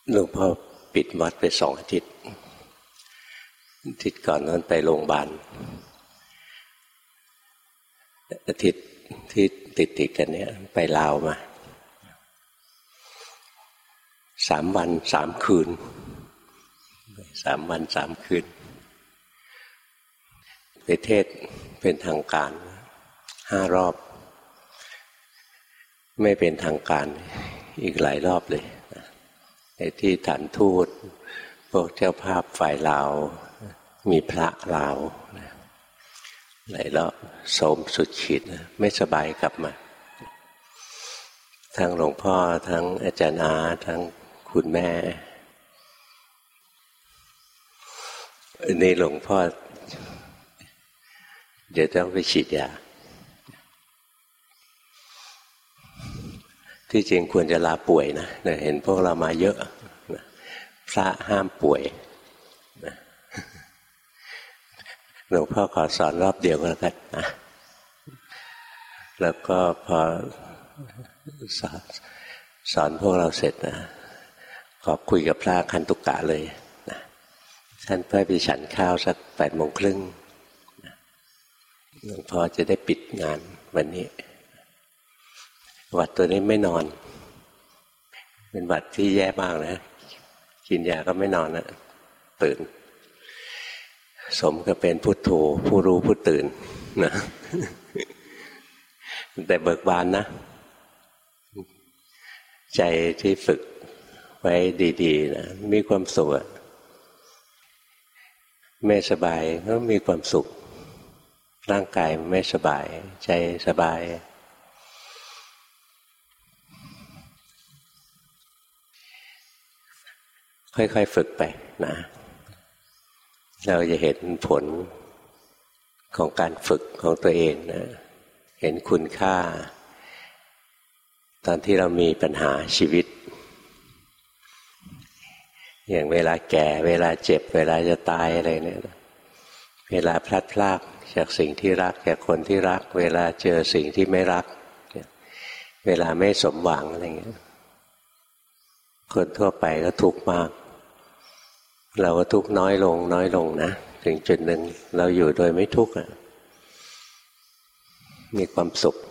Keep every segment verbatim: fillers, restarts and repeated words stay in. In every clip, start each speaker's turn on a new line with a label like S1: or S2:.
S1: หลวงพ่อปิดวัดไปสองอาทิตย์อาทิตย์ก่อนนั้นไปโรงพยาบาลอาทิตย์ที่ติดติดกันเนี่ยไปลาวมาสามวันสามคืนสามวันสามคืนไปเทศเป็นทางการห้ารอบไม่เป็นทางการอีกหลายรอบเลยไอ้ที่ฐานทูตพวกเจ้าภาพฝ่ายลาวมีพระลาวหลายรอบโสมสุดขีดไม่สบายกลับมาทั้งหลวงพ่อทั้งอาจารย์อาทั้งคุณแม่นี่หลวงพ่อเดี๋ยวต้องไปฉีดยาที่จริงควรจะลาป่วยนะเห็นพวกเรามาเยอะพระห้ามป่วยหลวงพ่อขอสอนรอบเดียวก็แล้วกันนะแล้วก็พอสอนสอนพวกเราเสร็จนะขอคุยกับพระคันตุกะเลยนะท่านเพื่อไปฉันข้าวสักแปดโมงครึ่งหลวงพ่อจะได้ปิดงานวันนี้หวัดตัวนี้ไม่นอนเป็นหวัดที่แย่มากนะกินยาก็ไม่นอนนะตื่นสมก็เป็นพุทโธผู้รู้ผู้ตื่นนะแต่เบิกบานนะใจที่ฝึกไว้ดีๆนะมีความสุขไม่สบายก็มีความสุขร่างกายไม่สบายใจสบายค่อยๆฝึกไปนะเราจะเห็นผลของการฝึกของตัวเองนะเห็นคุณค่าตอนที่เรามีปัญหาชีวิตอย่างเวลาแก่เวลาเจ็บเวลาจะตายอะไรเนี่ยเวลาพลัดพรากจากสิ่งที่รักจากคนที่รักเวลาเจอสิ่งที่ไม่รักเวลาไม่สมหวังอะไรเงี้ยคนทั่วไปก็ทุกข์มากเราก็ทุกข์น้อยลงน้อยลงนะถึงจุดหนึ่งเราอยู่โดยไม่ทุกข์มีความสุข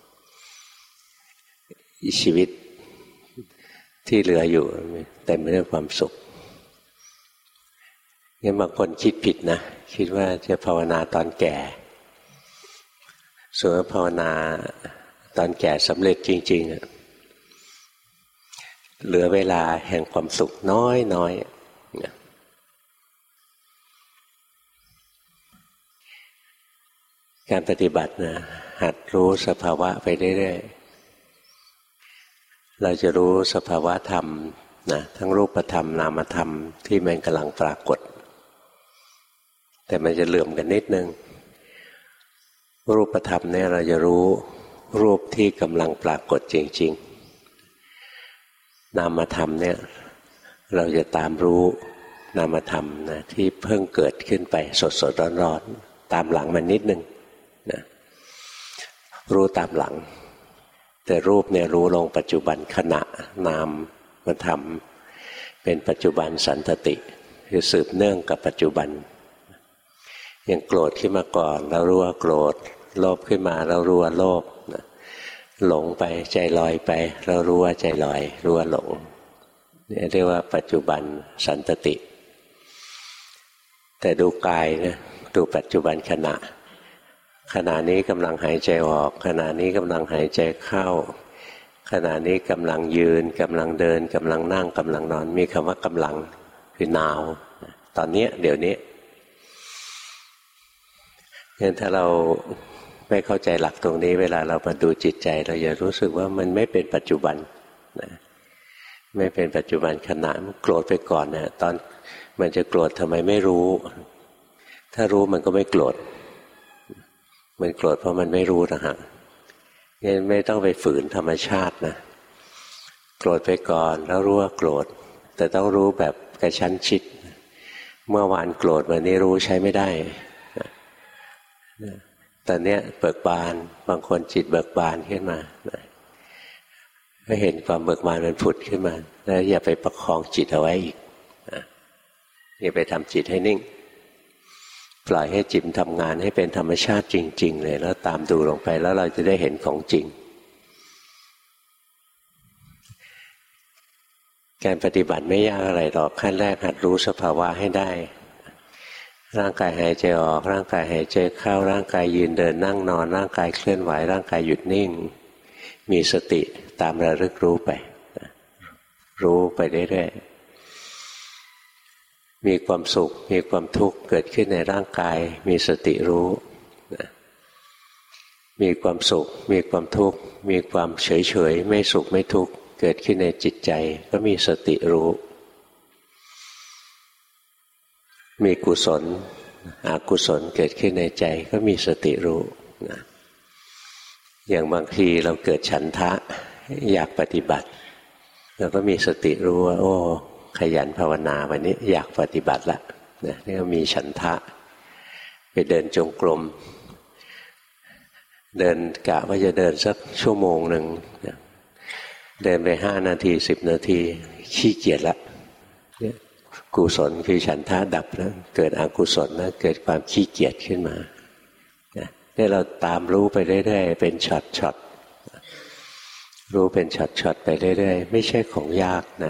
S1: ชีวิตที่เหลืออยู่เต็มไปด้วยความสุขงั้นบางคนคิดผิดนะคิดว่าจะภาวนาตอนแก่ส่วนภาวนาตอนแก่สำเร็จจริงๆเหลือเวลาแห่งความสุขน้อยน้อยการปฏิบัตินะหัดรู้สภาวะไปเรื่อยๆเราจะรู้สภาวะธรรมนะทั้งรูปธรรมนามธรรมที่มันกำลังปรากฏแต่มันจะเหลื่อมกันนิดนึงรูปธรรมเนี่ยเราจะรู้รูปที่กำลังปรากฏจริงๆนามธรรมเนี่ยเราจะตามรู้นามธรรมนะที่เพิ่งเกิดขึ้นไปสดๆร้อนๆตามหลังมันนิดนึงนะรู้ตามหลังแต่รูปเนี่ยรู้ลงปัจจุบันขณะนามมันทำเป็นปัจจุบันสันตติคือสืบเนื่องกับปัจจุบันอย่างโกรธขึ้นมาก่อนเรารู้ว่าโกรธโลภขึ้นมาเรารู้ว่าโลภหลงไปใจลอยไปเรารู้ว่าใจลอยรู้ว่าหลงนี่เรียกว่าปัจจุบันสันตติแต่ดูกายนะดูปัจจุบันขณะขณะนี้กำลังหายใจออกขณะนี้กำลังหายใจเข้าขณะนี้กำลังยืนกำลังเดินกำลังนั่งกำลังนอนมีคำว่ากำลังคือ now ตอนนี้เดี๋ยวนี้งั้นถ้าเราไม่เข้าใจหลักตรงนี้เวลาเรามาดูจิตใจเราจะรู้สึกว่ามันไม่เป็นปัจจุบันนะไม่เป็นปัจจุบันขณะมันโกรธไปก่อนนะตอนมันจะโกรธทำไมไม่รู้ถ้ารู้มันก็ไม่โกรธมันโกรธเพราะมันไม่รู้นะฮะงั้นไม่ต้องไปฝืนธรรมชาตินะโกรธไปก่อนแล้วรู้ว่าโกรธแต่ต้องรู้แบบกระชั้นชิดเมื่อวานโกรธวันนี้รู้ใช้ไม่ได้ตอนนี้เบิกบานบางคนจิตเบิกบานขึ้นมาก็เห็นความเบิกบานมันผุดขึ้นมาแล้วอย่าไปประคองจิตเอาไว้อีกอย่าไปทำจิตให้นิ่งปล่อยให้จิตทำงานให้เป็นธรรมชาติจริงๆเลยแล้วตามดูลงไปแล้วเราจะได้เห็นของจริงการปฏิบัติไม่ยากอะไรหรอกขั้นแรกหัดรู้สภาวะให้ได้ร่างกายหายใจออกร่างกายหายใจเข้าร่างกายยืนเดินนั่งนอนร่างกายเคลื่อนไหวร่างกายหยุดนิ่งมีสติตามระลึกรู้ไปรู้ไปเรื่อยๆมีความสุขมีความทุกข์เกิดขึ้นในร่างกายมีสติรู้มีความสุขมีความทุกข์มีความเฉยๆไม่สุขไม่ทุกข์เกิดขึ้นในจิตใจก็มีสติรู้มีกุศลอกุศลเกิดขึ้นในใจก็มีสติรู้นะอย่างบางทีเราเกิดฉันทะอยากปฏิบัติเราก็มีสติรู้ว่าโอ้ขยันภาวนาวันนี้อยากปฏิบัติละนะนี่ก็มีฉันทะไปเดินจงกรมเดินกะว่าจะเดินสักชั่วโมงหนึ่งนะเดินไปห้านาทีสิบนาทีขี้เกียจละกุศลคือฉันทะดับแล้วเกิดอกุศลแล้วเกิดความขี้เกียจขึ้นมาเนี่ยเราตามรู้ไปเรื่อยๆเป็นช็อตๆรู้เป็นช็อตๆไปเรื่อยๆไม่ใช่ของยากนะ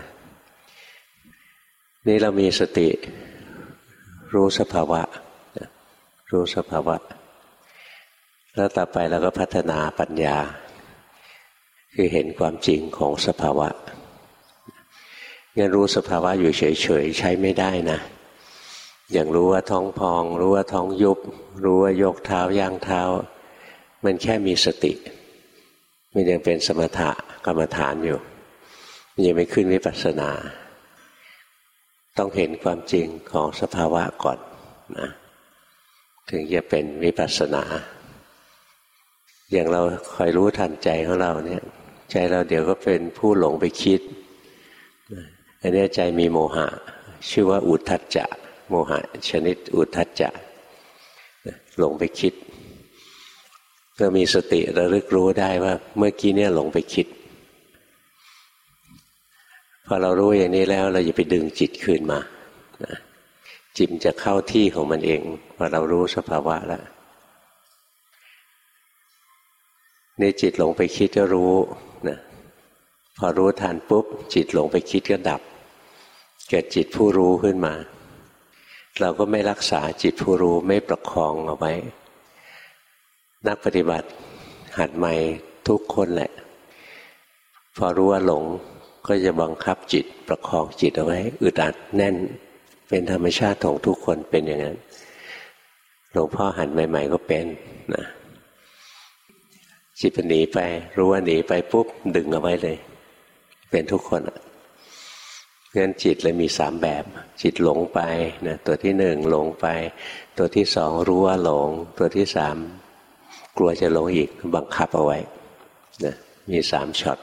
S1: นี่เรามีสติรู้สภาวะรู้สภาวะแล้วต่อไปเราก็พัฒนาปัญญาคือเห็นความจริงของสภาวะงั้นรู้สภาวะอยู่เฉยๆใช้ไม่ได้นะอย่างรู้ว่าท้องพองรู้ว่าท้องยุบรู้ว่ายกเท้าย่างเท้ามันแค่มีสติมันยังเป็นสมถะกรรมฐานอยู่มันยังไม่ขึ้นวิปัสสนาต้องเห็นความจริงของสภาวะก่อนนะถึงจะเป็นวิปัสสนาอย่างเราคอยรู้ทันใจของเราเนี่ยใจเราเดี๋ยวก็เป็นผู้หลงไปคิดอันนี้ใจมีโมหะชื่อว่าอุทธัจจะโมหะชนิดอุทธัจจะหลงไปคิดก็มีสติระลึกรู้ได้ว่าเมื่อกี้เนี่ยหลงไปคิดพอเรารู้อย่างนี้แล้วเราอย่าไปดึงจิตคืนมาจิตจะเข้าที่ของมันเองพอเรารู้สภาวะแล้วนี่จิตหลงไปคิดก็รู้นะพอรู้ทันปุ๊บจิตหลงไปคิดก็ดับเกิดจิตผู้รู้ขึ้นมาเราก็ไม่รักษาจิตผู้รู้ไม่ประคองเอาไว้นักปฏิบัติหัดใหม่ทุกคนแหละพอรู้ว่าหลงก็จะบังคับจิตประคองจิตเอาไว้อึดอัดแน่นเป็นธรรมชาติของทุกคนเป็นอย่างนั้นหลวงพ่อหัดใหม่ๆก็เป็นนะจิตหนีไปรู้ว่าหนีไปปุ๊บดึงเอาไว้เลยเป็นทุกคนอ่ะงั้นจิตเลยมีสามแบบจิตหลงไปนะตัวที่หนึ่งหลงไปตัวที่สองรู้ว่าหลงตัวที่สามกลัวจะหลงอีกบังคับเอาไว้นะมีสามช็อต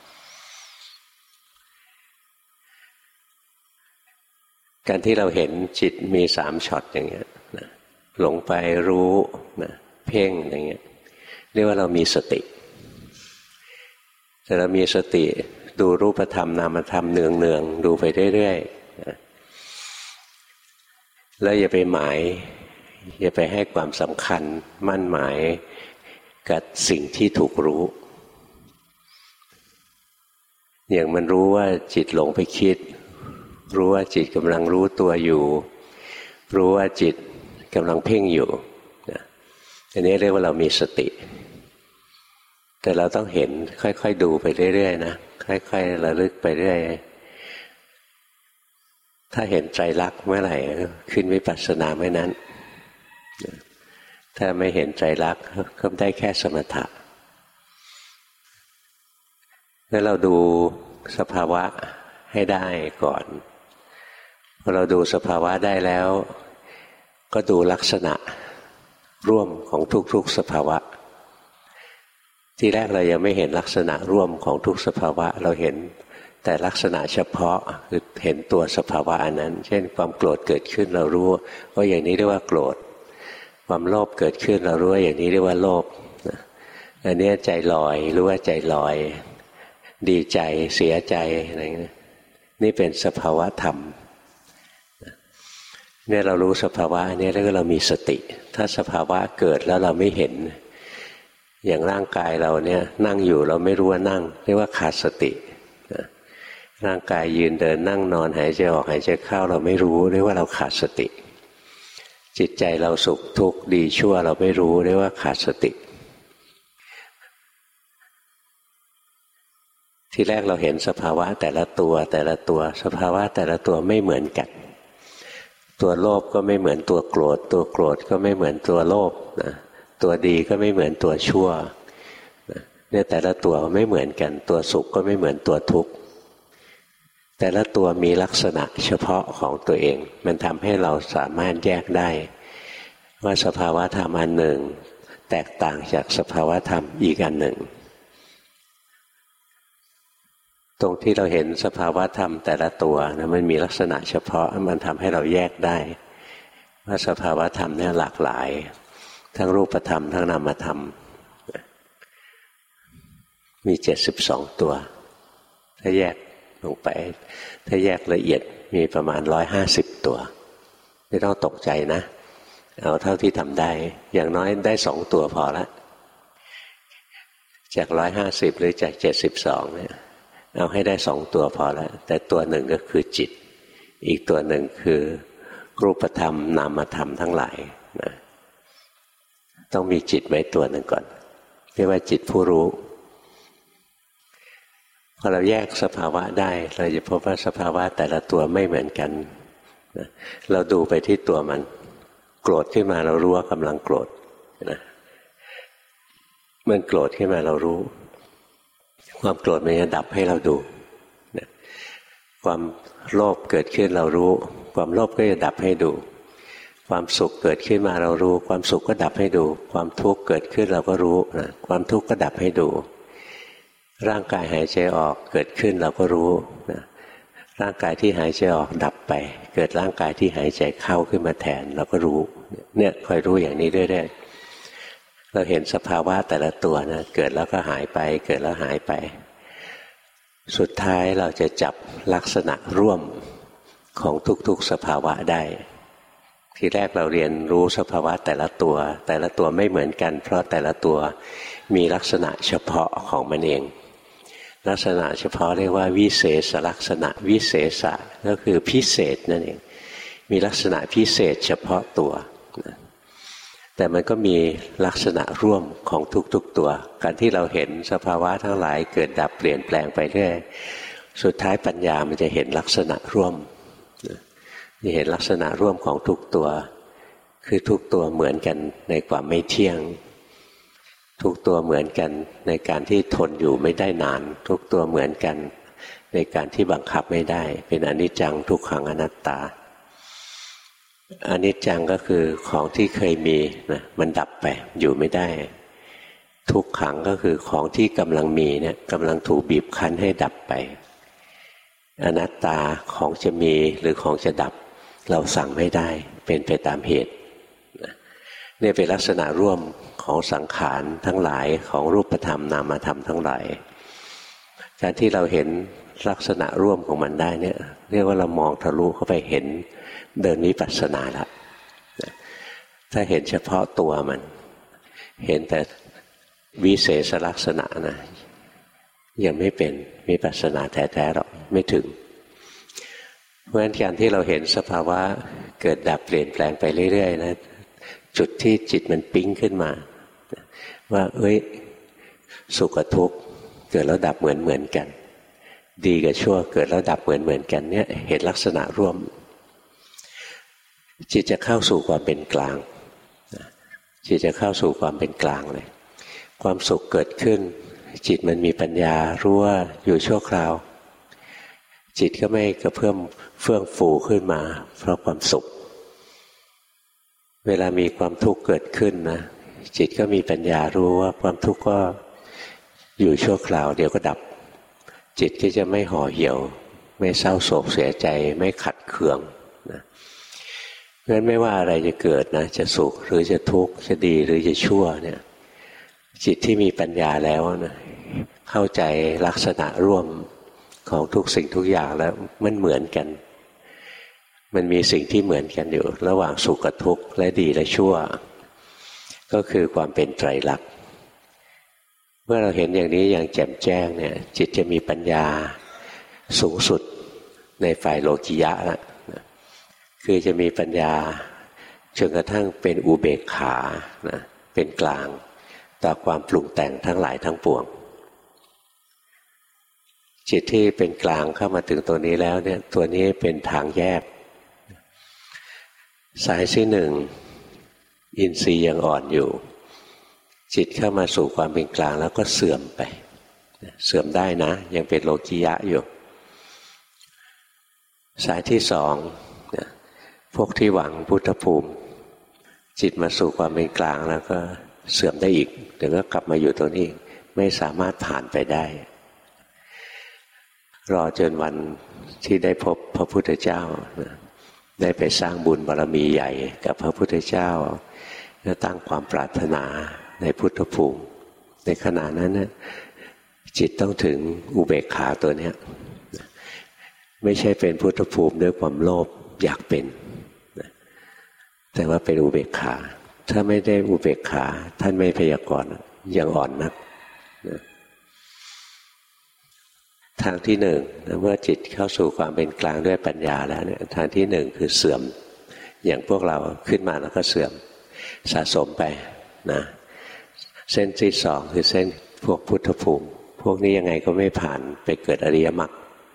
S1: การที่เราเห็นจิตมีสามช็อตอย่างเงี้ยนะหลงไปรู้นะเพ่งอย่างเงี้ยเรียกว่าเรามีสติแต่เรามีสติดูรูปธรรมนามธรรมเนืองๆดูไปเรื่อยๆนะแล้วอย่าไปหมายอย่าไปให้ความสำคัญมั่นหมายกับสิ่งที่ถูกรู้อย่างมันรู้ว่าจิตหลงไปคิดรู้ว่าจิตกำลังรู้ตัวอยู่รู้ว่าจิตกำลังเพ่งอยู่นะอันนี้เรียกว่าเรามีสติแต่เราต้องเห็นค่อยๆดูไปเรื่อยๆนะค่อยๆระลึกไปเรื่อยถ้าเห็นไตรลักษณ์เมื่อไหร่ขึ้นวิปัสสนาเมื่อนั้นถ้าไม่เห็นไตรลักษณ์ก็ได้แค่สมถะแล้วเราดูสภาวะให้ได้ก่อนพอเราดูสภาวะได้แล้วก็ดูลักษณะร่วมของทุกๆสภาวะที่แรกเรายังไม่เห็นลักษณะร่วมของทุกสภาวะเราเห็นแต่ลักษณะเฉพาะคือเห็นตัวสภาวะอันนั้นเช่นความโกรธเกิดขึ้นเรารู้ว่าอย่างนี้เรียกว่าโกรธความโลภเกิดขึ้นเรารู้ว่าอย่างนี้เรียกว่าโลภอันนี้ใจลอยรู้ว่าใจลอยดีใจเสียใจอะไรนี่นี่เป็นสภาวะธรรมเนี่ยเรารู้สภาวะนี้แล้วก็เรามีสติถ้าสภาวะเกิดแล้วเราไม่เห็นอย่างร่างกายเราเนี่ยนั่งอยู่เราไม่รู้ว่านั่งเรียกว่าขาดสติร่างกายยืนเดินนั่งนอนหายใจออกหายใจเข้าเราไม่รู้เรียกว่าเราขาดสติจิตใจเราสุขทุกข์ดีชั่วเราไม่รู้เรียกว่าขาดสติทีแรกเราเห็นสภาวะแต่ละตัวแต่ละตัวสภาวะแต่ละตัวไม่เหมือนกันตัวโลภก็ไม่เหมือนตัวโกรธตัวโกรธก็ไม่เหมือนตัวโลภนะตัวดีก็ไม่เหมือนตัวชั่วนะเนี่ยแต่ละตัวไม่เหมือนกันตัวสุขก็ไม่เหมือนตัวทุกข์แต่ละตัวมีลักษณะเฉพาะของตัวเองมันทำให้เราสามารถแยกได้ว่าสภาวะธรรมอันหนึ่งแตกต่างจากสภาวะธรรมอีกอันหนึ่งตรงที่เราเห็นสภาวะธรรมแต่ละตัวนะมันมีลักษณะเฉพาะมันทำให้เราแยกได้ว่าสภาวะธรรมเนี่ยหลากหลายทั้งรูปธรรมทั้งนามธรรมมีเจ็ดสิบสองตัวถ้าแยกลงไปถ้าแยกละเอียดมีประมาณร้อยห้าสิบตัวไม่ต้องตกใจนะเอาเท่าที่ทำได้อย่างน้อยได้สองตัวพอละจากร้อยห้าสิบหรือจากเจ็ดสิบสองเนี่ยเอาให้ได้สองตัวพอแล้วแต่ตัวหนึ่งก็คือจิตอีกตัวหนึ่งคือรูปธรรมนามธรรมทั้งหลายนะต้องมีจิตไว้ตัวหนึ่งก่อนเรียกว่าจิตผู้รู้พอเราแยกสภาวะได้เราจะพบว่าสภาวะแต่ละตัวไม่เหมือนกันนะเราดูไปที่ตัวมันโกรธขึ้นมาเรารู้ว่ากำลังโกรธนะมันโกรธขึ้นมาเรารู้ความโกรธมันจะดับให้เราดูนะความโลภเกิดขึ้นเรารู้ความโลภก็จะดับให้ดูความสุขเกิดขึ้นมาเรารู้ความสุขก็ดับให้ดูความทุกข์เกิดขึ้นเราก็รู้นะความทุกข์ก็ดับให้ดูร่างกายหายใจออกเกิดขึ้นเราก็รู้นะร่างกายที่หายใจออกดับไปเกิดร่างกายที่หายใจเข้าขึ้นมาแทนเราก็รู้เนี่ยคอยรู้อย่างนี้เรื่อยๆเราเห็นสภาวะแต่ละตัวนะเกิดแล้วก็หายไปเกิดแล้วหายไปสุดท้ายเราจะจับลักษณะร่วมของทุกๆสภาวะได้ทีแรกเราเรียนรู้สภาวะแต่ละตัวแต่ละตัวไม่เหมือนกันเพราะแต่ละตัวมีลักษณะเฉพาะของมันเองลักษณะเฉพาะเรียกว่าวิเศษลักษณะวิเศษะก็คือพิเศษนั่นเองมีลักษณะพิเศษเฉพาะตัวแต่มันก็มีลักษณะร่วมของทุกๆตัวการที่เราเห็นสภาวะทั้งหลายเกิดดับเปลี่ยนแปลงไปเรื่อยสุดท้ายปัญญามันจะเห็นลักษณะร่วมจะเห็นลักษณะร่วมของทุกตัวคือทุกตัวเหมือนกันในความไม่เที่ยงทุกตัวเหมือนกันในการที่ทนอยู่ไม่ได้นานทุกตัวเหมือนกันในการที่บังคับไม่ได้เป็นอนิจจังทุกขังอนัตตาอนิจจังก็คือของที่เคยมีนะมันดับไปอยู่ไม่ได้ทุกขังก็คือของที่กำลังมีเนี่ยกำลังถูกบีบคั้นให้ดับไปอนัตตาของจะมีหรือของจะดับเราสั่งไม่ได้เป็นไปตามเหตุนี่เป็นลักษณะร่วมของสังขารทั้งหลายของรูปธรรมนามธรรมทั้งหลายการที่เราเห็นลักษณะร่วมของมันได้เนี่ยเรียกว่าเรามองทะลุเข้าไปเห็นเดินวิปัสสนาละถ้าเห็นเฉพาะตัวมันเห็นแต่วิเศษลักษณะนะยังไม่เป็นวิปัสสนาแท้ๆหรอกไม่ถึงเพราะฉะนั้นการที่เราเห็นสภาวะเกิดดับเปลี่ยนแปลงไปเรื่อยๆนะจุดที่จิตมันปิ๊งขึ้นมาว่าเอ้ยสุขกับทุกข์เกิดแล้วดับเหมือนเหมือนกันดีกับชั่วเกิดแล้วดับเหมือนเหมือนกันเนี่ยเห็นลักษณะร่วมจิตจะเข้าสู่ความเป็นกลางจิตจะเข้าสู่ความเป็นกลางเลยความสุขเกิดขึ้นจิตมันมีปัญญารู้ว่าอยู่ชั่วคราวจิตก็ไม่กระเพื่อมเฟื่องฟูขึ้นมาเพราะความสุขเวลามีความทุกข์เกิดขึ้นนะจิตก็มีปัญญารู้ว่าความทุกข์ก็อยู่ชั่วคราวเดี๋ยวก็ดับจิตก็จะไม่ห่อเหี่ยวไม่เศร้าโศกเสียใจไม่ขัดเคืองนะเพราะฉะนั้นไม่ว่าอะไรจะเกิดนะจะสุขหรือจะทุกข์จะดีหรือจะชั่วเนี่ยจิตที่มีปัญญาแล้วนะเข้าใจลักษณะร่วมของทุกสิ่งทุกอย่างแล้วมันเหมือนกันมันมีสิ่งที่เหมือนกันอยู่ระหว่างสุขกับทุกข์และดีและชั่วก็คือความเป็นไตรลักษณ์เมื่อเราเห็นอย่างนี้อย่างแจ่มแจ้งเนี่ยจิตจะมีปัญญาสูงสุดในฝ่ายโลกิยะละคือจะมีปัญญาจนกระทั่งเป็นอุเบกขานะเป็นกลางต่อความปรุงแต่งทั้งหลายทั้งปวงจิตที่เป็นกลางเข้ามาถึงตัวนี้แล้วเนี่ยตัวนี้เป็นทางแยกสายที่หนึ่งอินทรีย์ยังอ่อนอยู่จิตเข้ามาสู่ความเป็นกลางแล้วก็เสื่อมไปเสื่อมได้นะยังเป็นโลกิยะอยู่สายที่สองพวกที่หวังพุทธภูมิจิตมาสู่ความเป็นกลางแล้วก็เสื่อมได้อีกเดี๋ยวก็กลับมาอยู่ตรงนี้ไม่สามารถผ่านไปได้รอจนวันที่ได้พบพระพุทธเจ้าได้ไปสร้างบุญบารมีใหญ่กับพระพุทธเจ้าและตั้งความปรารถนาในพุทธภูมิในขณะนั้นนะจิตต้องถึงอุเบกขาตัวเนี้ยไม่ใช่เป็นพุทธภูมิด้วยความโลภอยากเป็นแต่ว่าเป็นอุเบกขาถ้าไม่ได้อุเบกขาท่านไม่พยากรณ์ยังอ่อนนักทางที่หนึ่งเมื่อจิตเข้าสู่ความเป็นกลางด้วยปัญญาแล้วเนี่ยทางที่หนึ่งคือเสื่อมอย่างพวกเราขึ้นมาแล้วก็เสื่อมสะสมไปนะเส้นที่สองคือเส้นพวกพุทธภูมิพวกนี้ยังไงก็ไม่ผ่านไปเกิดอริยมรรค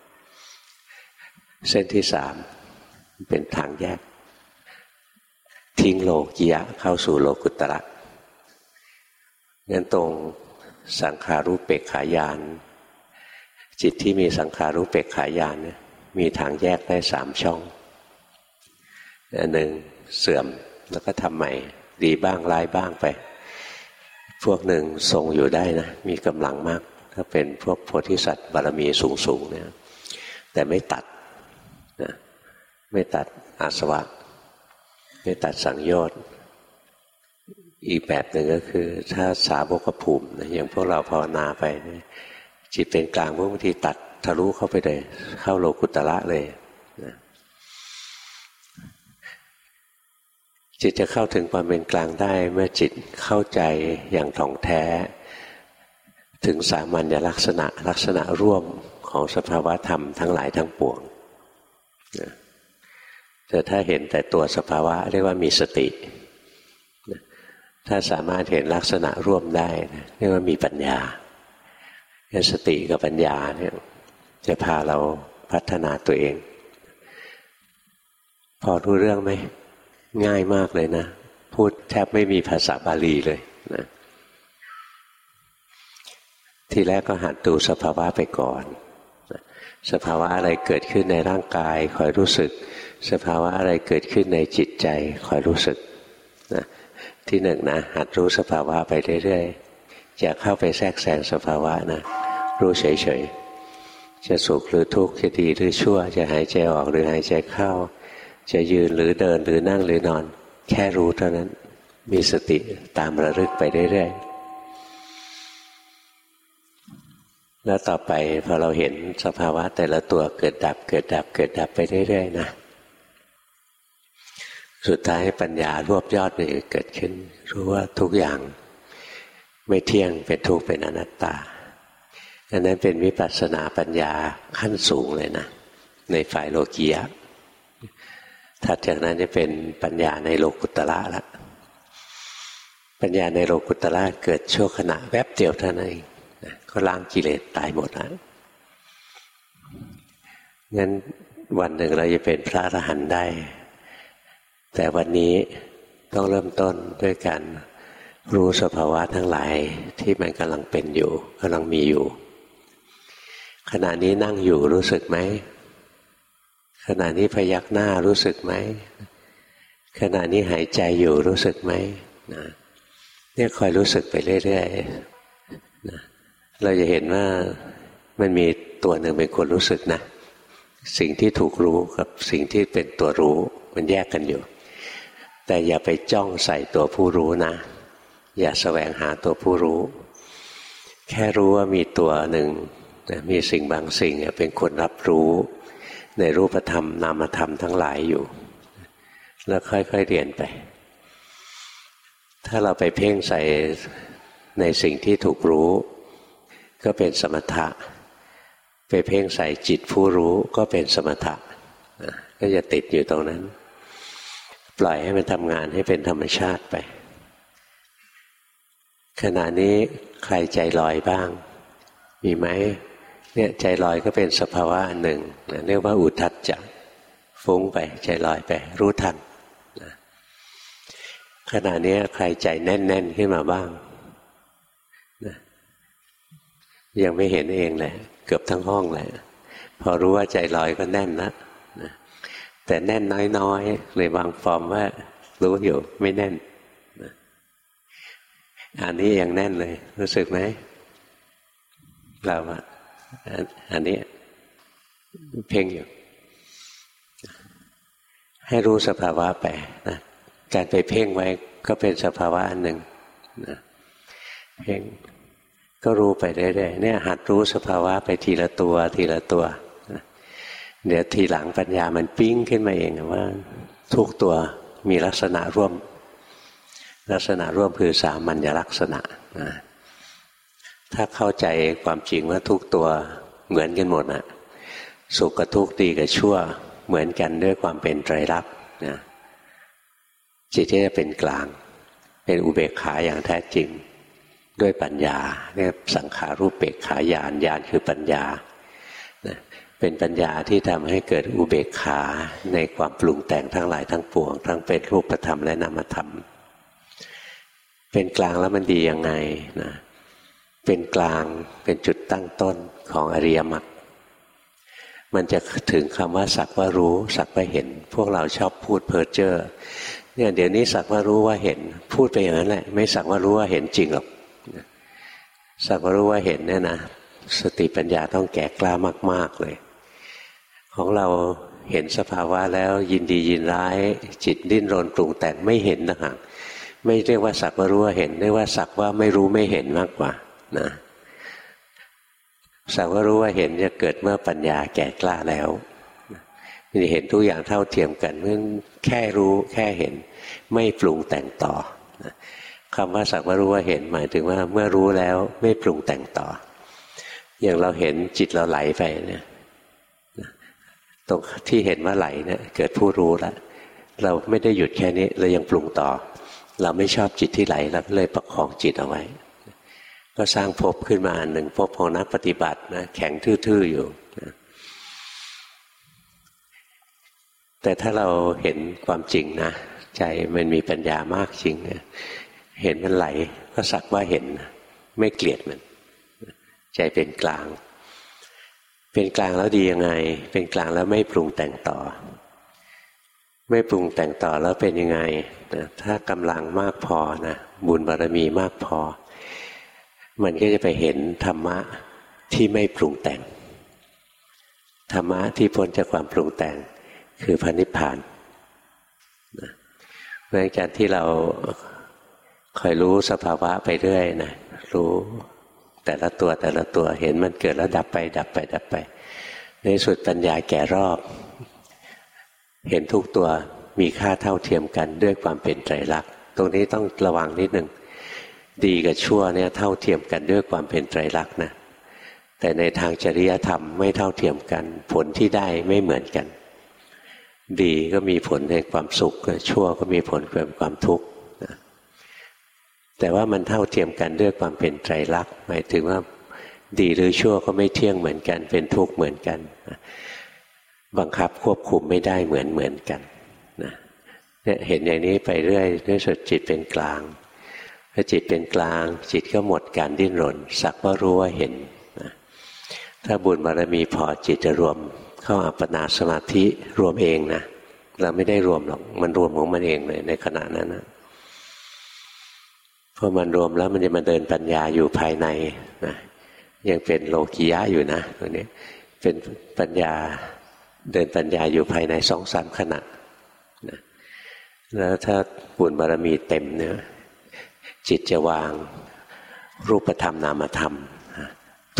S1: เส้นที่สามเป็นทางแยกทิ้งโลกิยะเข้าสู่โลกุตระงั้นตรงสังขารุปเปกขายานจิตที่มีสังขารุปเปกขายานเนี่ยมีทางแยกได้สามช่องอันหนึ่งเสื่อมแล้วก็ทำใหม่ดีบ้างร้ายบ้างไปพวกหนึ่งทรงอยู่ได้นะมีกำลังมากถ้าเป็นพวกโพธิสัตว์บารมีสูงๆเนี่ยแต่ไม่ตัดนะไม่ตัดอาสวะไม่ตัดสังโยชน์อีกแบบหนึ่งก็คือถ้าสาวกภูมินะอย่างพวกเราภาวนาไปจิตเป็นกลางบางทีตัดทะลุเข้าไปเลยเข้าโลกุตระเลยนะจิตจะเข้าถึงความเป็นกลางได้เมื่อจิตเข้าใจอย่างถ่องแท้ถึงสามัญลักษณะลักษณะร่วมของสภาวะธรรมทั้งหลายทั้งปวงนะแต่ถ้าเห็นแต่ตัวสภาวะเรียกว่ามีสตินะถ้าสามารถเห็นลักษณะร่วมได้นะเรียกว่ามีปัญญาสติกับปัญญาเนี่ยจะพาเราพัฒนาตัวเองพอรู้เรื่องไหมง่ายมากเลยนะพูดแทบไม่มีภาษาบาลีเลยนะทีแรกก็หัดดูสภาวะไปก่อนสภาวะอะไรเกิดขึ้นในร่างกายคอยรู้สึกสภาวะอะไรเกิดขึ้นในจิตใจคอยรู้สึกนะที่หนึ่งนะหัดรู้สภาวะไปเรื่อยๆอย่าเข้าไปแทรกแซงสภาวะนะรู้เฉยๆจะสุขหรือทุกข์จะดีหรือชั่วจะหายใจออกหรือหายใจเข้าจะยืนหรือเดินหรือนั่งหรือนอนแค่รู้เท่านั้นมีสติตามระลึกไปเรื่อยๆแล้วต่อไปพอเราเห็นสภาวะแต่ละตัวเกิดดับเกิดดับเกิดดับไปเรื่อยๆนะสุดท้ายปัญญารวบยอดนี่เกิดขึ้นรู้ว่าทุกอย่างไม่เที่ยงเป็นทุกข์เป็นอนัตตาอันนั้นเป็นวิปัสสนาปัญญาขั้นสูงเลยนะในฝ่ายโลกียะถัดจากนั้นจะเป็นปัญญาในโลกุตระละปัญญาในโลกุตระเกิดชั่วขณะแวบเดียวเท่านั้นเองก็ล้างกิเลสตายหมดแล้วงั้นวันหนึ่งเราจะเป็นพระอรหันต์ได้แต่วันนี้ต้องเริ่มต้นด้วยการรู้สภาวะทั้งหลายที่มันกำลังเป็นอยู่กำลังมีอยู่ขณะนี้นั่งอยู่รู้สึกไหมขณะนี้พยักหน้ารู้สึกไหมขณะนี้หายใจอยู่รู้สึกไหมนะเนี่ยคอยรู้สึกไปเรื่อยๆนะเราจะเห็นว่ามันมีตัวหนึ่งเป็นคนรู้สึกนะสิ่งที่ถูกรู้กับสิ่งที่เป็นตัวรู้มันแยกกันอยู่แต่อย่าไปจ้องใส่ตัวผู้รู้นะอย่าแสวงหาตัวผู้รู้แค่รู้ว่ามีตัวหนึ่งมีสิ่งบางสิ่งเป็นคนรับรู้ในรูปธรรมนามธรรมทั้งหลายอยู่แล้วค่อยๆเรียนไปถ้าเราไปเพ่งใส่ในสิ่งที่ถูกรู้ก็เป็นสมถะไปเพ่งใส่จิตผู้รู้ก็เป็นสมถะก็จะติดอยู่ตรงนั้นปล่อยให้มันทำงานให้เป็นธรรมชาติไปขณะนี้ใครใจลอยบ้างมีไหมเนี่ยใจลอยก็เป็นสภาวะอันหนึ่งเรียกว่าอุทธัจจะฟุ้งไปใจลอยไปรู้ทันขณะนี้ใครใจแน่นๆขึ้นมาบ้างนะยังไม่เห็นเองแหละเกือบทั้งห้องแหละพอรู้ว่าใจลอยก็แน่นแล้วนะแต่แน่นน้อยๆเลยวางฟอร์มว่ารู้อยู่ไม่แน่นนะอันนี้ยังแน่นเลยรู้สึกไหมเราอะอันนี้เพ่งอยู่ให้รู้สภาวะไปนะการไปเพ่งไว้ก็เป็นสภาวะอันหนึ่งนะเพ่งก็รู้ไปเรื่อยๆเนี่ยหัดรู้สภาวะไปทีละตัวทีละตัวนะเดี๋ยวทีหลังปัญญามันปิ้งขึ้นมาเองว่าทุกตัวมีลักษณะร่วมลักษณะร่วมคือสามัญลักษณะนะถ้าเข้าใจความจริงว่าทุกตัวเหมือนกันหมดนะสุขกับทุกข์ดีกับชั่วเหมือนกันด้วยความเป็นไตรลักษณ์นะจิตที่จะเป็นกลางเป็นอุเบกขาอย่างแท้จริงด้วยปัญญาเนี่ยสังขารูปเบกขาญาณญาณคือปัญญานะเป็นปัญญาที่ทำให้เกิดอุเบกขาในความปรุงแต่งทั้งหลายทั้งปวงทั้งเป็นรูปธรรมและนามธรรมเป็นกลางแล้วมันดียังไงนะเป็นกลางเป็นจุดตั้งต้นของอริยมรรคมันจะถึงคำว่าสักว่ารู้สักว่าเห็นพวกเราชอบพูดเพ้อเจ้อเนี่ยเดี๋ยวนี้สักว่ารู้ว่าเห็นพูดไปอย่างนั้นแหละไม่สักว่ารู้ว่าเห็นจริงหรอกสักว่ารู้ว่าเห็นเนี่ยนะสติปัญญาต้องแก่กล้ามากๆเลยของเราเห็นสภาวะแล้วยินดียินร้ายจิตดิ้นรนปรุงแต่งไม่เห็นนะฮะไม่เรียกว่าสักว่ารู้ว่าเห็นเรียกว่าสักว่าไม่รู้ไม่เห็นมากกว่านะสักว่ารู้ว่าเห็นจะเกิดเมื่อปัญญาแก่กล้าแล้วมันเห็นทุกอย่างเท่าเทียมกันเมื่อแค่รู้แค่เห็นไม่ปรุงแต่งต่อคำว่าสักว่ารู้ว่าเห็นหมายถึงว่าเมื่อรู้แล้วไม่ปรุงแต่งต่ออย่างเราเห็นจิตเราไหลไปเนี่ยตรงที่เห็นว่าไหลเนี่ยเกิดผู้รู้แล้วเราไม่ได้หยุดแค่นี้เรายังปรุงต่อเราไม่ชอบจิตที่ไหลเราเลยประคองจิตเอาไว้ก็สร้างภพขึ้นมาอันหนึ่งภพของนักปฏิบัตินะแข็งทื่อๆอยู่นะแต่ถ้าเราเห็นความจริงนะใจมันมีปัญญามากจริงนะเห็นมันไหลก็สักว่าเห็นไม่เกลียดมันใจเป็นกลางเป็นกลางแล้วดียังไงเป็นกลางแล้วไม่ปรุงแต่งต่อไม่ปรุงแต่งต่อแล้วเป็นยังไงนะถ้ากำลังมากพอนะบุญบารมีมากพอมันก็จะไปเห็นธรรมะที่ไม่ปรุงแต่งธรรมะที่พ้นจากความปรุงแต่งคือพระนิพพานนะในการที่เราคอยรู้สภาวะไปเรื่อยนะรู้แต่ละตัวแต่ละตัวเห็นมันเกิดแล้วดับไปดับไปดับไปในสุดปัญญาแก่รอบเห็นทุกตัวมีค่าเท่าเทียมกันด้วยความเป็นไตรลักษณ์ตรงนี้ต้องระวังนิดนึงดีกับชั่วเนี่ยเท่าเทียมกันด้วยความเป็นไตรลักษณ์นะแต่ในทางจริยธรรมไม่เท่าเทียมกันผลที่ได้ไม่เหมือนกันดีก็มีผลในความสุขชั่วก็มีผลเป็นความทุกข์นะแต่ว่ามันเท่าเทียมกันด้วยความเป็นไตรลักษณ์หมายถึงว่าดีหรือชั่วก็ไม่เที่ยงเหมือนกันเป็นทุกข์เหมือนกันนะบังคับควบคุมไม่ได้เหมือนเหมือนกันนะเนี่ยเห็นอย่างนี้ไปเรื่อยในสุดจิตเป็นกลางพอจิตเป็นกลางจิตก็หมดการดิ้นรนสักว่ารู้ว่าเห็นนะถ้าบุญบารมีพอจิตจะรวมเข้าอัปปนาสมาธิรวมเองนะเราไม่ได้รวมหรอกมันรวมของมันเองเลยในขณะนั้นนะพอมันรวมแล้วมันจะมาเดินปัญญาอยู่ภายในนะยังเป็นโลกิยะอยู่นะตรงนี้เป็นปัญญาเดินปัญญาอยู่ภายในสองสามขณะนะแล้วถ้าบุญบารมีเต็มเนี่ยจิตจะวางรูปธรรมนามธรรม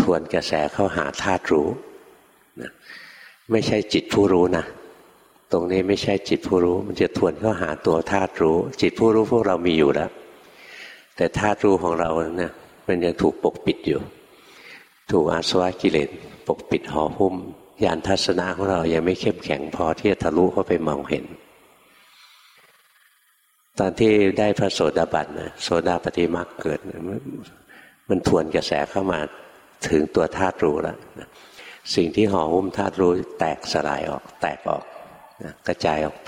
S1: ทวนกระแสเข้าหาธาตุรู้นะไม่ใช่จิตผู้รู้นะตรงนี้ไม่ใช่จิตผู้รู้มันจะทวนเข้าหาตัวธาตุรู้จิตผู้รู้พวกเรามีอยู่แล้วแต่ธาตุรู้ของเราเนี่ยมันยังถูกปกปิดอยู่ถูกอาสวะกิเลสปกปิดห่อหุ้มญาณทัศนะของเรายังไม่เข้มแข็งพอที่จะทะลุเข้าไปมองเห็นตอนที่ได้พระโสดาบันนะโสดาปัตติมรรคเกิดมันทวนกระแสเข้ามาถึงตัวธาตุรู้แล้วสิ่งที่ห่อหุ้มธาตุรู้แตกสลายออกแตกออกกระจายออกไป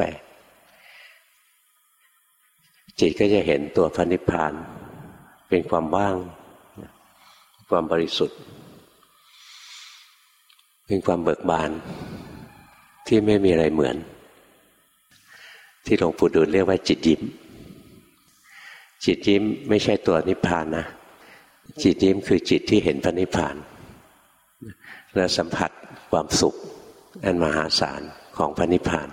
S1: จิตก็จะเห็นตัวพระนิพพานเป็นความว่างความบริสุทธิ์เป็นความเบิกบานที่ไม่มีอะไรเหมือนที่หลวงปู่ดูลเรียกว่าจิตยิ้มจิตยิ้มไม่ใช่ตัวนิพพานนะจิตยิ้มคือจิตที่เห็นพระนิพพานและสัมผัสความสุขอันมหาศาลของพระนิพพาน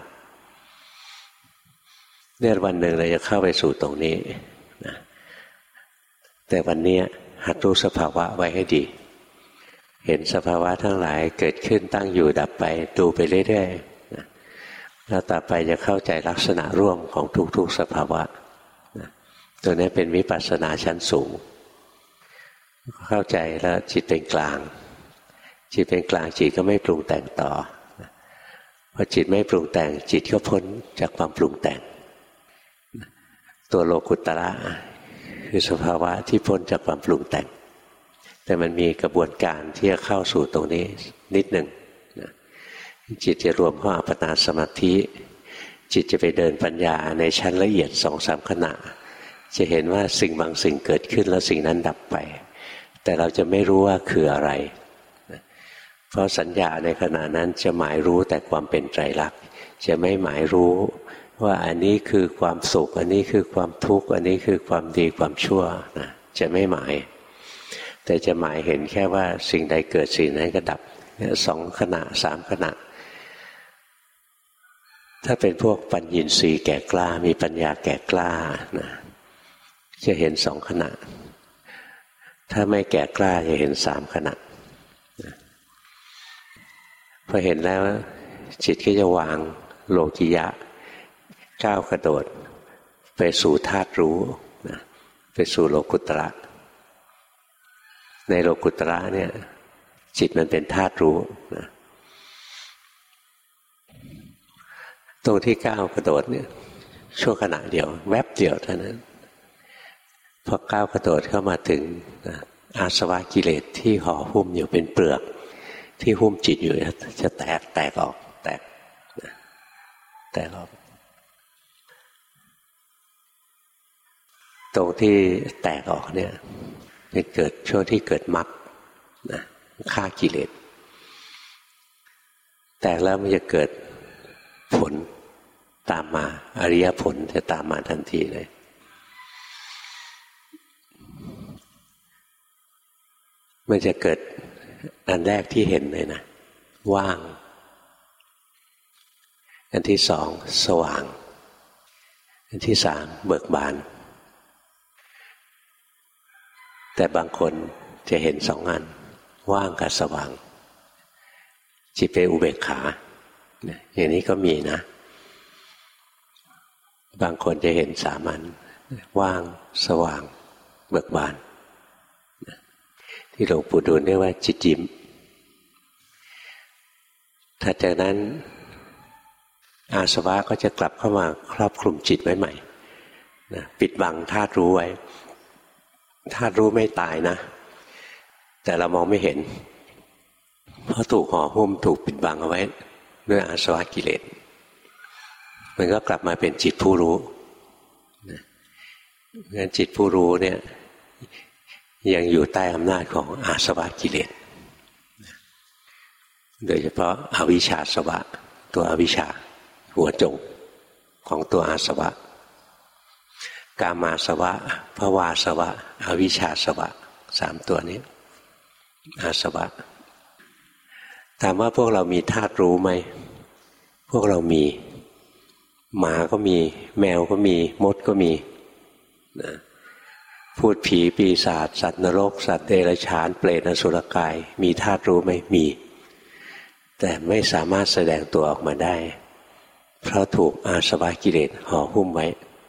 S1: เนี่ยวันหนึ่งเราจะเข้าไปสู่ตรงนี้นะแต่วันนี้หัดรู้สภาวะไว้ให้ดีเห็นสภาวะทั้งหลายเกิดขึ้นตั้งอยู่ดับไปดูไปเรื่อยๆนะแล้วต่อไปจะเข้าใจลักษณะร่วมของทุกๆสภาวะนะตัวนี้เป็นวิปัสสนาชั้นสูงเข้าใจแล้วจิตเป็นกลางจิตเป็นกลางจิตก็ไม่ปรุงแต่งต่อพอจิตไม่ปรุงแต่งจิตก็พ้นจากความปรุงแต่งตัวโลกุตระคือสภาวะที่พ้นจากความปรุงแต่งแต่มันมีกระบวนการที่จะเข้าสู่ตรงนี้นิดหนึ่งจิตจะรวมเข้าอัปปนาสมาธิจิตจะไปเดินปัญญาในชั้นละเอียดสองสามขณะจะเห็นว่าสิ่งบางสิ่งเกิดขึ้นแล้วสิ่งนั้นดับไปแต่เราจะไม่รู้ว่าคืออะไรเพราะสัญญาในขณะนั้นจะหมายรู้แต่ความเป็นไตรลักษณ์จะไม่หมายรู้ว่าอันนี้คือความสุขอันนี้คือความทุกข์อันนี้คือความดีความชั่วนะจะไม่หมายแต่จะหมายเห็นแค่ว่าสิ่งใดเกิดสิ่งนั้นก็ดับสองขณะสามขณะถ้าเป็นพวกปัญญีสีแก่กล้ามีปัญญาแก่กล้านะจะเห็นสองขณะถ้าไม่แก่กล้าจะเห็นสามขณะพอเห็นแล้วจิตก็จะวางโลกิยะก้าวกระโดดไปสู่ธาตุรู้นะไปสู่โลกุตระในโลกุตระเนี่ยจิตมันเป็นธาตุรู้นะตรงที่ก้าวกระโดดเนี่ยชั่วขณะเดียวแวบเดียวเท่านั้นพอก้าวกระโดดเข้ามาถึงนะอาสวะกิเลสที่ห่อหุ้มอยู่เป็นเปลือกที่หุ้มจิตอยู่จะแตกแตกออกแตกนะแตกออกตรงที่แตกออกเนี่ยเป็นเกิดช่วงที่เกิดมรรคนะฆ่ากิเลสแตกแล้วมันจะเกิดผลตามมาอริยผลจะตามมาทันทีเลยมันจะเกิดอันแรกที่เห็นเลยนะว่างอันที่สองสว่างอันที่สามเบิกบานแต่บางคนจะเห็นสองอันว่างกับสว่างจิตเป็นอุเบกขาอย่างนี้ก็มีนะบางคนจะเห็นสามัญว่างสว่างเบิกบานที่หลวงปู่ดูลเรียกว่าจิตยิ้มถัดจากนั้นอาสวะก็จะกลับเข้ามาครอบคลุมจิตไว้ใหม่นะปิดบังธาตุรู้ไว้ธาตุรู้ไม่ตายนะแต่เรามองไม่เห็นเพราะถูกห่อหุ้มถูกปิดบังเอาไว้ด้วยอาสวะกิเลสมันก็กลับมาเป็นจิตผู้รู้งั้นจิตผู้รู้เนี่ยยังอยู่ใต้อำนาจของอาสวะกิเลสโดยเฉพาะอวิชชาสวะตัวอวิชชาหัวจงของตัวอาสวะกามาสวะภวาสวะอวิชชาสวะสามตัวนี้อาสวะถามว่าพวกเรามีธาตุรู้ไหมพวกเรามีหมาก็มีแมวก็มีมดก็มีนะพูดผีปีศาจสัตว์นรกสัตว์เดรัจฉานเปรตอสุรกายมีธาตุรู้ไหมมีแต่ไม่สามารถแสดงตัวออกมาได้เพราะถูกอาสวะกิเลสห่อหุ้มไว้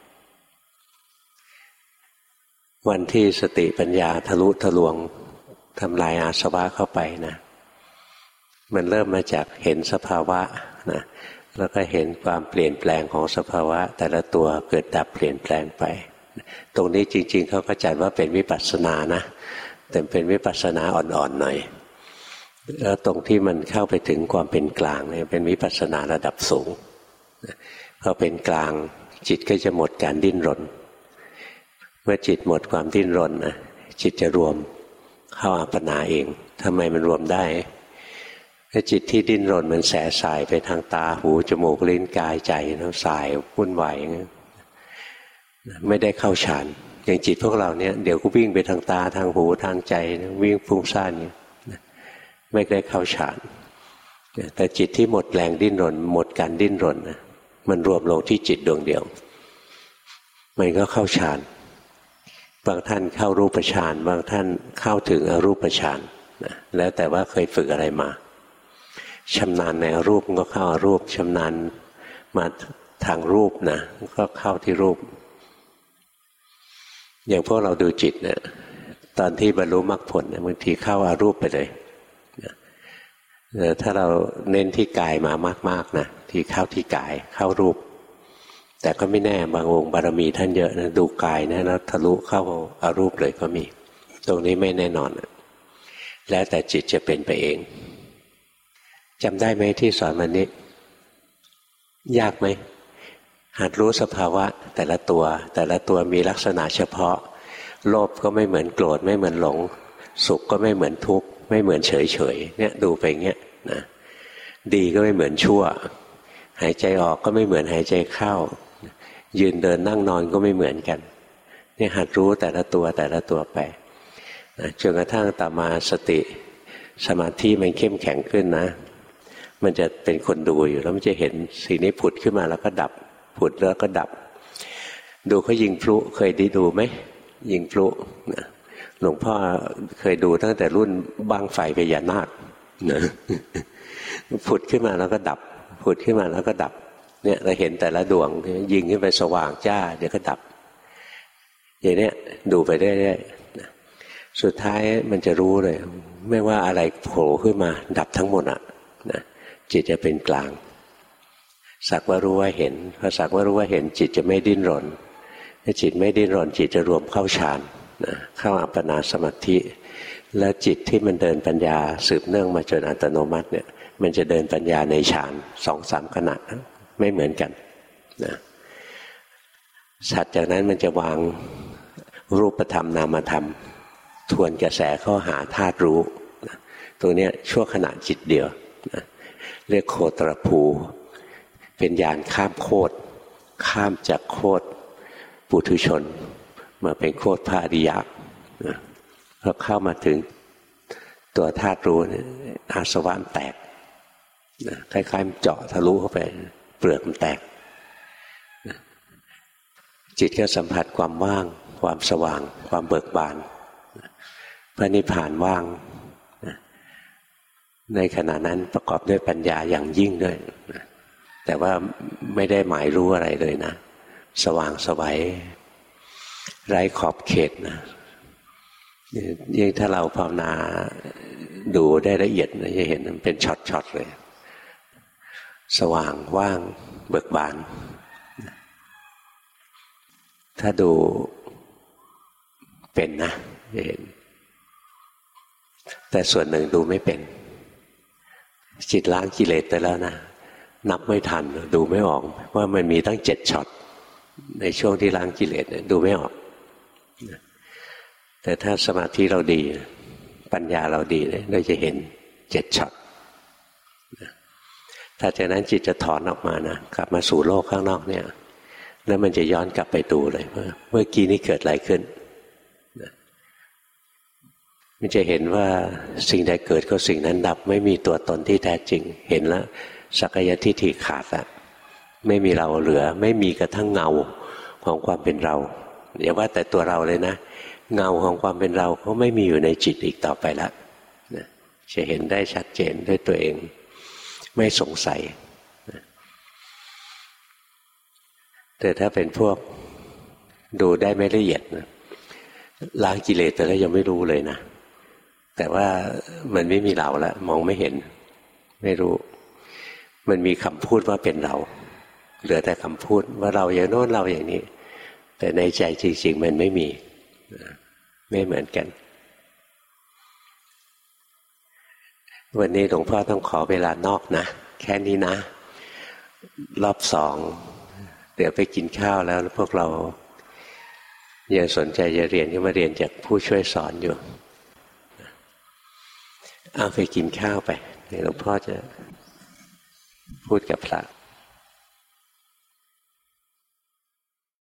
S1: วันที่สติปัญญาทะลุทะลวงทำลายอาสวะเข้าไปนะมันเริ่มมาจากเห็นสภาวะนะแล้วก็เห็นความเปลี่ยนแปลงของสภาวะแต่ละตัวเกิดดับเปลี่ยนแปลงไปตรงนี้จริงๆเขาก็จัดว่าเป็นวิปัสสนานะแต่เป็นวิปัสสนาอ่อนๆหน่อยแล้วตรงที่มันเข้าไปถึงความเป็นกลางเนี่ยเป็นวิปัสสนาระดับสูงพอเป็นกลางจิตก็จะหมดการดิ้นรนเมื่อจิตหมดความดิ้นรนนะจิตจะรวมเข้าอัปปนาเองทำไมมันรวมได้ถ้าจิตที่ดิ้นรนมันแสสายไปทางตาหูจมูกลิ้นกายใจแล้วสายวุ่นวายอย่างนี้ไม่ได้เข้าฌานอย่างจิตพวกเราเนี่ยเดี๋ยวก็วิ่งไปทางตาทางหูทางใจวิ่งฟุ้งซ่านเนี่ยไม่ได้เข้าฌานแต่จิตที่หมดแรงดิ้นรนหมดการดิ้นรนนะมันรวมลงที่จิตดวงเดียวมันก็เข้าฌานบางท่านเข้ารูปฌานบางท่านเข้าถึงอรูปฌานนะแล้วแต่ว่าเคยฝึกอะไรมาชำนาญในอรูปก็เข้าอรูปชำนาญมาทางรูปนะก็เข้าที่รูปอย่างพวกเราดูจิตเนี่ยตอนที่บรรลุมรรคผลเนี่ยบางทีเข้าอารูปไปเลยถ้าเราเน้นที่กายมามากๆนะที่เข้าที่กายเข้ารูปแต่ก็ไม่แน่บางองค์บารมีท่านเยอะนะดูกายนะแล้วทะลุเข้าอารูปเลยก็มีตรงนี้ไม่แน่นอนแล้วแต่จิตจะเป็นไปเองจำได้ไหมที่สอนวันนี้ยากไหมหัดรู้สภาวะแต่ละตัวแต่ละตัวมีลักษณะเฉพาะโลภก็ไม่เหมือนโกรธไม่เหมือนหลงสุขก็ไม่เหมือนทุกข์ไม่เหมือนเฉยเฉยเนี่ยดูไปเงี้ยนะดีก็ไม่เหมือนชั่วหายใจออกก็ไม่เหมือนหายใจเข้ายืนเดินนั่งนอนก็ไม่เหมือนกันเนี่ยหัดรู้แต่ละตัวแต่ละตัวไปนะจนกระทั่งต่อมาสติสมาธิมันเข้มแข็งขึ้นนะมันจะเป็นคนดูอยู่แล้วมันจะเห็นสิ่งนี้ผุดขึ้นมาแล้วก็ดับผุดแล้วก็ดับดูเขายิงพลุเคยได้ดูไหมยิงพลุนะหลวงพ่อเคยดูตั้งแต่รุ่นบั้งไฟพญานาคนะผุดขึ้นมาแล้วก็ดับผุดขึ้นมาแล้วก็ดับเนี่ยเราเห็นแต่ละดวงยิงขึ้นไปสว่างจ้าเดี๋ยวก็ดับอย่างนี้ดูไปเรื่อยๆสุดท้ายมันจะรู้เลยไม่ว่าอะไรโผล่ขึ้นมาดับทั้งหมดอ่ะนะจิตจะเป็นกลางสักว่ารู้ว่าเห็นพอสักว่ารู้ว่าเห็นจิตจะไม่ดิ้นรนถ้าจิตไม่ดิ้นรนจิตจะรวมเข้าฌานนะเข้าอัปปนาสมาธิและจิตที่มันเดินปัญญาสืบเนื่องมาจนอัตโนมัติเนี่ยมันจะเดินปัญญาในฌานสองสามขณะไม่เหมือนกันนะถัดจากนั้นมันจะวางรูปธรรมนามธรรมทวนกระแสเข้าหาธาตุรู้นะตัวเนี้ยชั่วขณะจิตเดียวนะเรียกโคตรภูเป็นญาณข้ามโคตรข้ามจากโคตรปุถุชนมาเป็นโคตรพระอริยะนะพอเข้ามาถึงตัวธาตุรู้อาสวะแตกนะคล้ายๆเจาะทะลุเข้าไปเปลือกมันแตกนะจิตก็สัมผัสความว่างความสว่างความเบิกบานนะพระนิพพานว่างนะในขณะนั้นประกอบด้วยปัญญาอย่างยิ่งด้วยนะแต่ว่าไม่ได้หมายรู้อะไรเลยนะสว่างไสวไร้ขอบเขตนะยิ่งถ้าเราภาวนาดูได้ละเอียดนะจะเห็นมันเป็นช็อตๆเลยสว่างว่างเบิกบานถ้าดูเป็นนะจะเห็นแต่ส่วนหนึ่งดูไม่เป็นจิตล้างกิเลสไปแล้วนะนับไม่ทันดูไม่ออกว่ามันมีตั้งเจ็ดช็อตในช่วงที่ล้างกิเลสดูไม่ออกแต่ถ้าสมาธิเราดีปัญญาเราดีเราจะเห็นเจ็ดช็อตถ้าจากนั้นจิตจะถอนออกมานะกลับมาสู่โลกข้างนอกเนี่ยแล้วมันจะย้อนกลับไปดูเลยว่าเมื่อกี้นี้เกิดอะไรขึ้นมันจะเห็นว่าสิ่งใดเกิดก็สิ่งนั้นดับไม่มีตัวตนที่แท้จริงเห็นแล้วสักยทิฏฐิขาดแล้วไม่มีเราเหลือไม่มีกระทั่งเงาของความเป็นเราอย่าว่าแต่ตัวเราเลยนะเงาของความเป็นเราเขาไม่มีอยู่ในจิตอีกต่อไปแล้วนะจะเห็นได้ชัดเจนด้วยตัวเองไม่สงสัยนะแต่ถ้าเป็นพวกดูได้ไม่ละเอียดนะล้างกิเลสแต่แล้วยังไม่รู้เลยนะแต่ว่ามันไม่มีเราแล้วมองไม่เห็นไม่รู้มันมีคำพูดว่าเป็นเราเหลือแต่คำพูดว่าเราอย่างโน้นเราอย่างนี้แต่ในใจจริงๆมันไม่มีไม่เหมือนกันวันนี้หลวงพ่อต้องขอเวลานอกนะแค่นี้นะรอบสองเดี๋ยวไปกินข้าวแล้วพวกเรายังสนใจจะเรียนก็มาเรียนจากผู้ช่วยสอนอยู่เอาไปกินข้าวไปเดี๋ยวหลวงพ่อจะพูดกับพระ